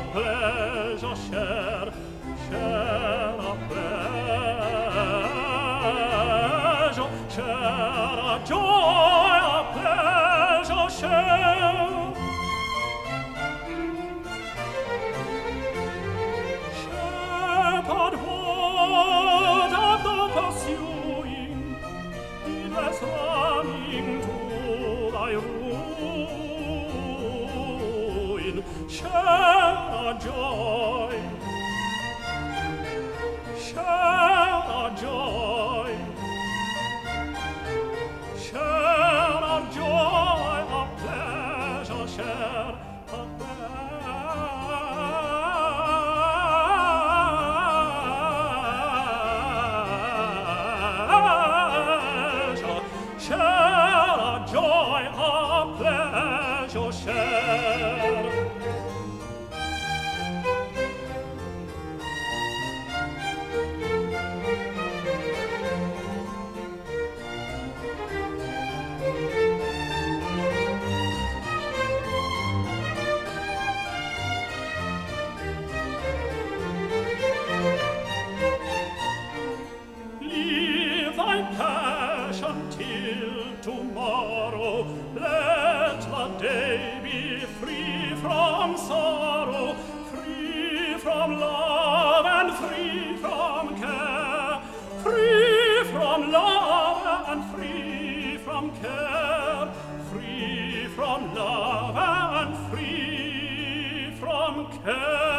pleasure share, share a pleasure, share a joy, a pleasure share. Shepherd word of the pursuing, heedless running to thy ruin, share a joy, share a joy, share a joy, a pleasure, share a pleasure, share a joy, a pleasure, share. Leave thy passion till tomorrow. Let the day be free from sorrow, free from love and free from care, free from love and free from care, free from love and free from care.